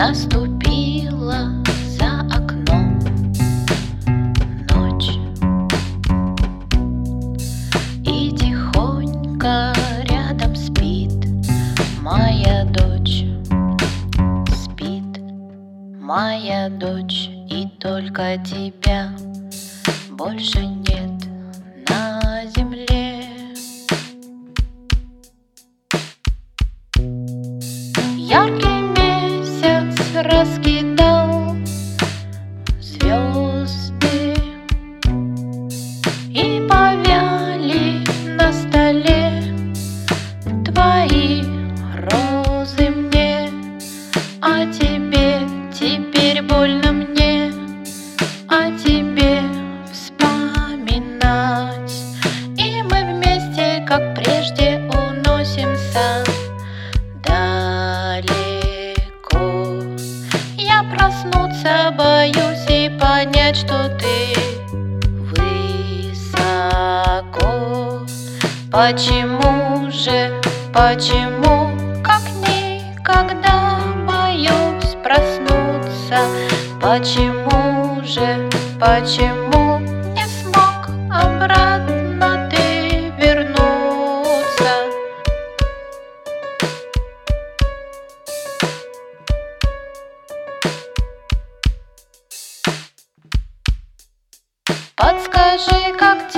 Наступила за окном ночь, и тихонько рядом спит моя дочь. Спит моя дочь, и только тебя больше нет на земле. Яркий месяц раскидал звезды, и повяли на столе твои розы мне. А тебе теперь больно мне, а тебе вспоминать. И мы вместе, как прежде, уносимся далеко. Я проснуться боюсь и понять, что ты высоко. Почему же, почему, как никогда боюсь проснуться? Почему же, почему не смог обратно ты вернуться? Подскажи, как